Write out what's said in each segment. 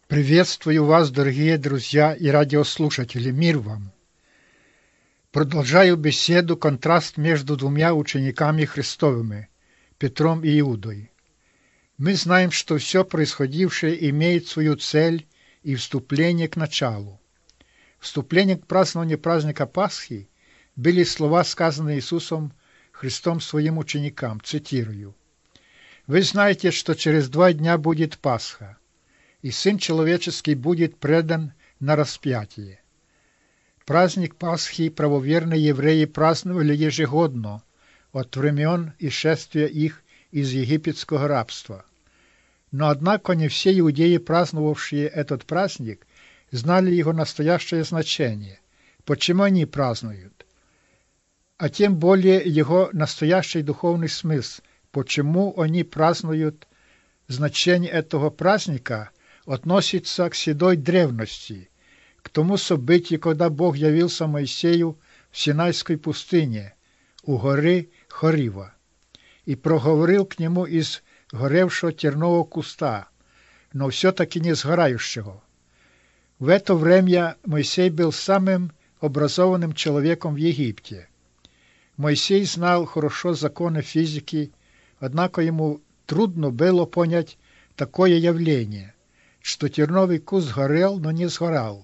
Приветствую вас, дорогие друзья и радиослушатели, мир вам! Продолжаю беседу «Контраст между двумя учениками Христовыми, Петром и Иудой». Мы знаем, что все происходившее имеет свою цель и вступление к началу. Вступлением к празднованию праздника Пасхи были слова, сказанные Иисусом Христом своим ученикам, цитирую: «Вы знаете, что через 2 дня будет Пасха, и Сын Человеческий будет предан на распятие». Праздник Пасхи правоверные евреи праздновали ежегодно от времен исшествия их из египетского рабства. Но однако не все иудеи, праздновавшие этот праздник, знали его настоящее значение, почему они празднуют, а тем более его настоящий духовный смысл, почему они празднуют. Значение этого праздника относится к седой древности, к тому событию, когда Бог явился Моисею в Синайской пустыне у горы Хорива и проговорил к нему из горевшего тернового куста, но все-таки не сгорающего. В это время Моисей был самым образованным человеком в Египте. Моисей знал хорошо законы физики, однако ему трудно было понять такое явление, что терновый куст горел, но не сгорал.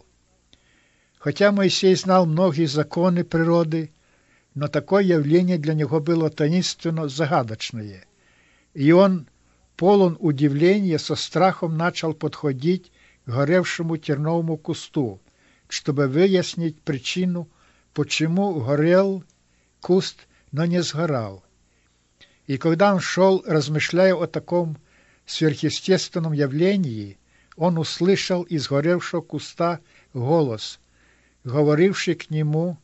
Хотя Моисей знал многие законы природы, но такое явление для него было таинственно загадочное, и он, полон удивления, со страхом начал подходить к горевшему терновому кусту, чтобы выяснить причину, почему горел куст, но не сгорал. И когда он шел, размышляя о таком сверхъестественном явлении, он услышал из горевшего куста голос, говоривший к нему,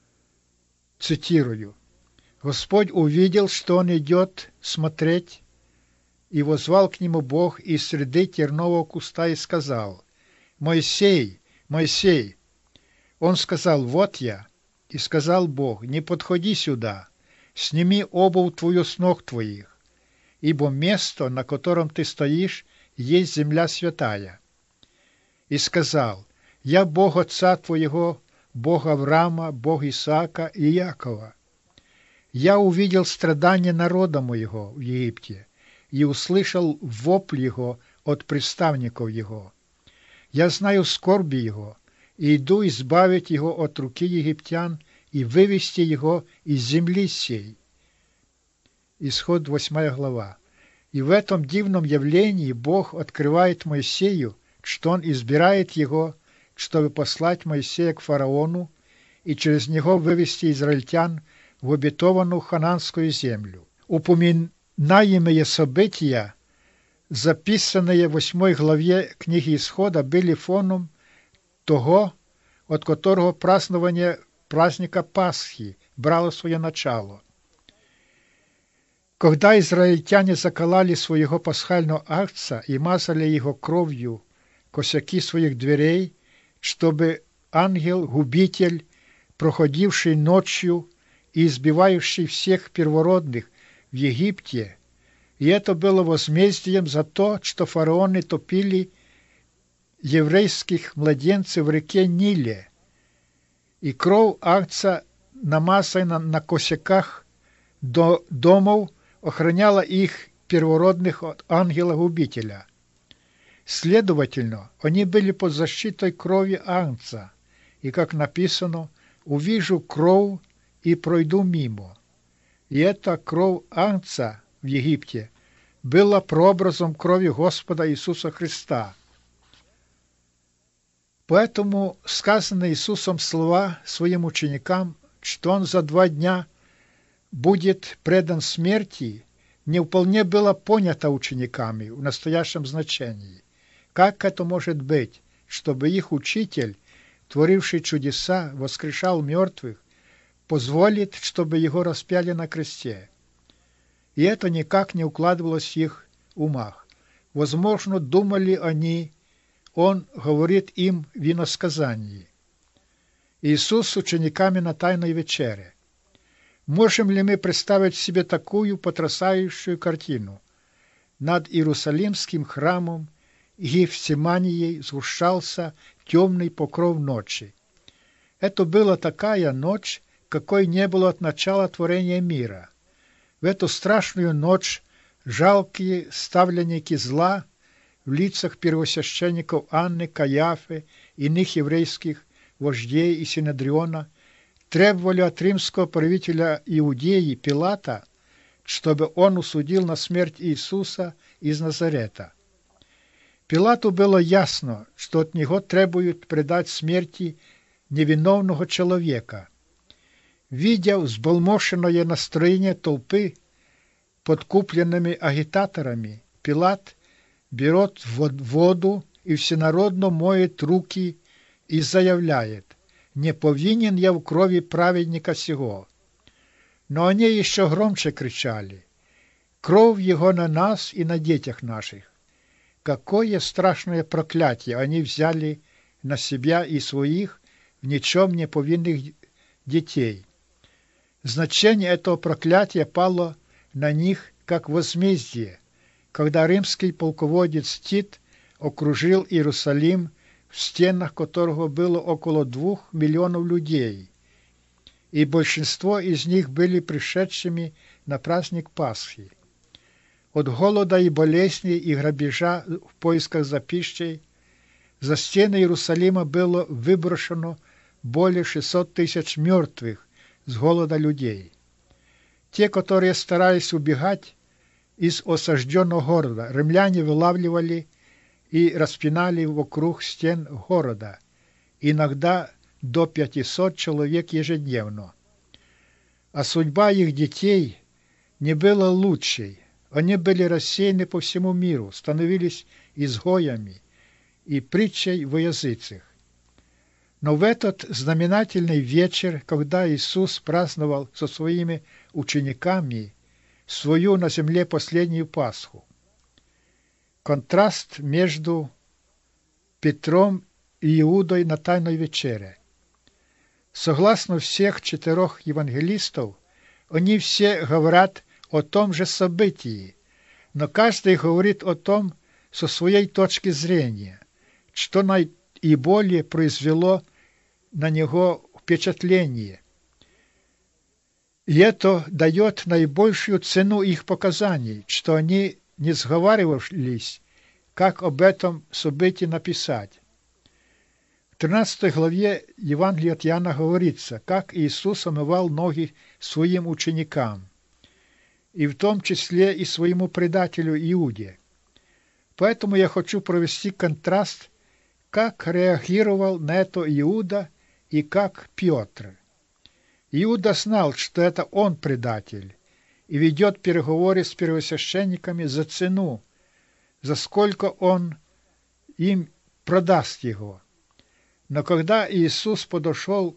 цитирую: «Господь увидел, что он идет смотреть, и воззвал к нему Бог из среды тернового куста и сказал: Моисей, Моисей!» Он сказал: «Вот я». И сказал Бог: «Не подходи сюда, сними обувь твою с ног твоих, ибо место, на котором ты стоишь, есть земля святая». И сказал: «Я Бог отца твоего, Бог Авраама, Бог Исаака и Якова. Я увидел страдания народа моего в Египте и услышал вопль его от представников его. Я знаю скорби его и иду избавить его от руки египтян и вывести его из земли сей». Исход 8 глава. И в этом дивном явлении Бог открывает Моисею, что он избирает его, чтобы послать Моисея к фараону и через него вывести израильтян в обетованную хананскую землю. Упоминаемые события, записанные в 8 главе книги Исхода, были фоном того, от которого празднование праздника Пасхи брало свое начало. Когда израильтяне закололи своего пасхального агнца и мазали его кровью косяки своих дверей, чтобы ангел-губитель, проходивший ночью и избивающий всех первородных в Египте, и это было возмездием за то, что фараоны топили еврейских младенцев в реке Ниле, и кровь агнца, намазанная на косяках домов, охраняла их первородных от ангела-губителя. Следовательно, они были под защитой крови агнца, и, как написано, «Увижу кровь и пройду мимо». И эта кровь агнца в Египте была прообразом крови Господа Иисуса Христа. Поэтому сказанные Иисусом слова своим ученикам, что Он за 2 дня будет предан смерти, не вполне было понято учениками в настоящем значении. Как это может быть, чтобы их учитель, творивший чудеса, воскрешал мертвых, позволит, чтобы его распяли на кресте? И это никак не укладывалось в их умах. Возможно, думали они, он говорит им в иносказании. Иисус с учениками на Тайной вечере. Можем ли мы представить себе такую потрясающую картину? Над Иерусалимским храмом Гефсимании сгущался темный покров ночи. Это была такая ночь, какой не было от начала творения мира. В эту страшную ночь жалкие ставленники зла в лицах первосвященников Анны, Каяфы, иных еврейских вождей и Синедриона требовали от римского правителя Иудеи Пилата, чтобы он усудил на смерть Иисуса из Назарета. Пилату было ясно, что от него требуют предать смерти невиновного человека. Видя взбалмошенное настроение толпы подкупленными агитаторами, Пилат берет воду и всенародно моет руки и заявляет: «Не повинен я в крови праведника сего». Но они еще громче кричали: «Кровь его на нас и на детях наших». Какое страшное проклятие они взяли на себя и своих в ничем не повинных детей. Значение этого проклятия пало на них как возмездие, когда римский полководец Тит окружил Иерусалим, в стенах которого было около 2 миллионов людей, и большинство из них были пришедшими на праздник Пасхи. От голода и болезней и грабежа в поисках за пищей за стены Иерусалима было выброшено более 600 тысяч мертвых с голода людей. Те, которые старались убегать из осажденного города, римляне вылавливали и распинали вокруг стен города, иногда до 500 человек ежедневно. А судьба их детей не была лучшей. Они были рассеяны по всему миру, становились изгоями и притчей во языцах. Но в этот знаменательный вечер, когда Иисус праздновал со своими учениками свою на земле последнюю Пасху, контраст между Петром и Иудой на Тайной вечере. Согласно всех 4 евангелистов, они все говорят о том же событии, но каждый говорит о том со своей точки зрения, что наиболее произвело на него впечатление. И это дает наибольшую цену их показаний, что они не сговаривались, как об этом событии написать. В 13 главе Евангелия от Иоанна говорится, как Иисус омывал ноги своим ученикам, и в том числе и своему предателю Иуде. Поэтому я хочу провести контраст, как реагировал на это Иуда и как Петр. Иуда знал, что это он предатель, и ведет переговоры с первосвященниками за цену, за сколько он им продаст его. Но когда Иисус подошел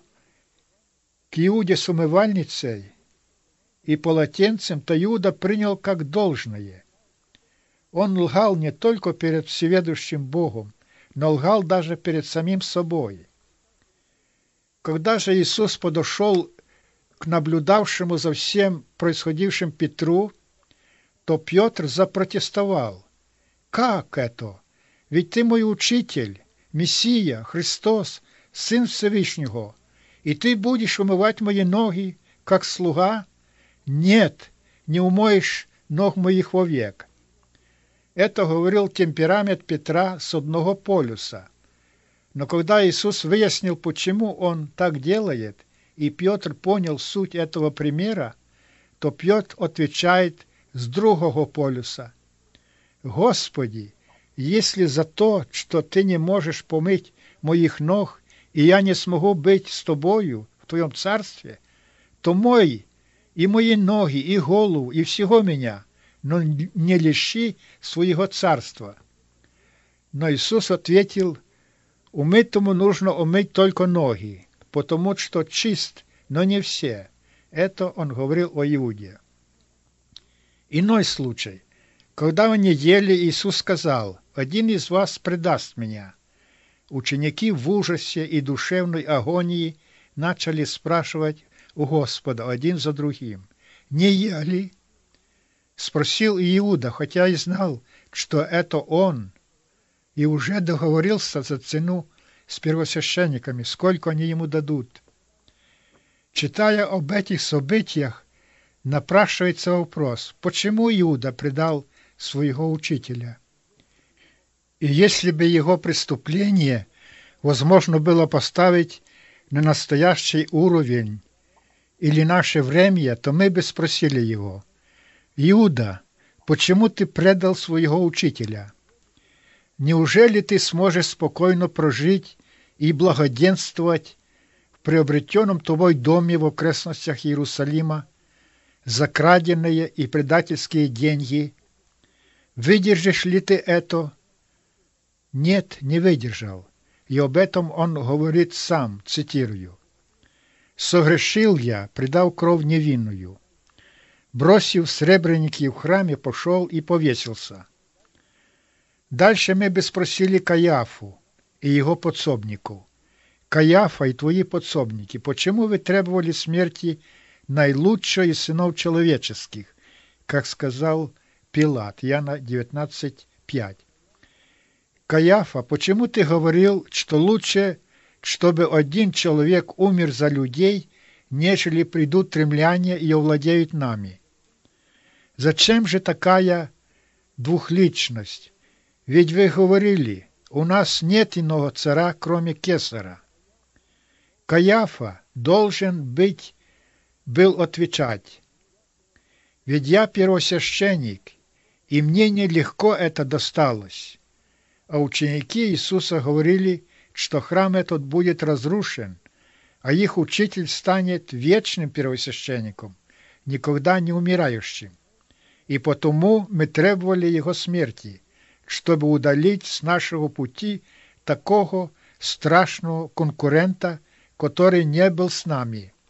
к Иуде с умывальницей и полотенцем, то Иуда принял как должное. Он лгал не только перед всеведущим Богом, но лгал даже перед самим собой. Когда же Иисус подошел к наблюдавшему за всем происходившим Петру, то Петр запротестовал: «Как это? Ведь ты мой учитель, Мессия, Христос, Сын Всевышнего, и ты будешь умывать мои ноги, как слуга? Нет, не умоешь ног моих вовек». Это говорил темперамент Петра с одного полюса. Но когда Иисус выяснил, почему он так делает, и Петр понял суть этого примера, то Петр отвечает с другого полюса: «Господи, если за то, что ты не можешь помыть моих ног, и я не смогу быть с тобою в твоем царстве, то мой и мои ноги, и голову, и всего меня, но не лиши своего царства». Но Иисус ответил: «Умытому нужно умыть только ноги, потому что чист, но не все». Это он говорил о Иуде. Иной случай. Когда они ели, Иисус сказал: «Один из вас предаст меня». Ученики в ужасе и душевной агонии начали спрашивать у Господа один за другим: «Не я ли?» Спросил Иуда, хотя и знал, что это он. и уже договорился за цену с первосвященниками, сколько они ему дадут. Читая об этих событиях, напрашивается вопрос, почему Иуда предал своего учителя? И если бы его преступление возможно было поставить на настоящий уровень или наше время, то мы бы спросили его: «Иуда, почему ты предал своего учителя? Неужели ты сможешь спокойно прожить и благоденствовать в приобретенном тобой доме в окрестностях Иерусалима за краденные и предательские деньги? Выдержишь ли ты это?» Нет, не выдержал. И об этом он говорит сам, цитирую: «Согрешил я, предав кровь невинную. Бросив сребреники в храме, пошел и повесился». Дальше мы бы спросили Каяфу и его подсобников: «Каяфа и твои подсобники, почему вы требовали смерти наилучшего из сынов человеческих?» Как сказал Пилат, Иоанна 19:5. «Каяфа, почему ты говорил, что лучше, чтобы один человек умер за людей, нежели придут римляне и овладеют нами? Зачем же такая двухличность? Ведь вы говорили, у нас нет иного царя, кроме Кесаря». Каяфа должен был отвечать: «Ведь я первосвященник, и мне нелегко это досталось». А ученики Иисуса говорили, что храм этот будет разрушен, а их учитель станет вечным первосвященником, никогда не умирающим. И потому мы требовали его смерти, чтобы удалить с нашего пути такого страшного конкурента, который не был с нами.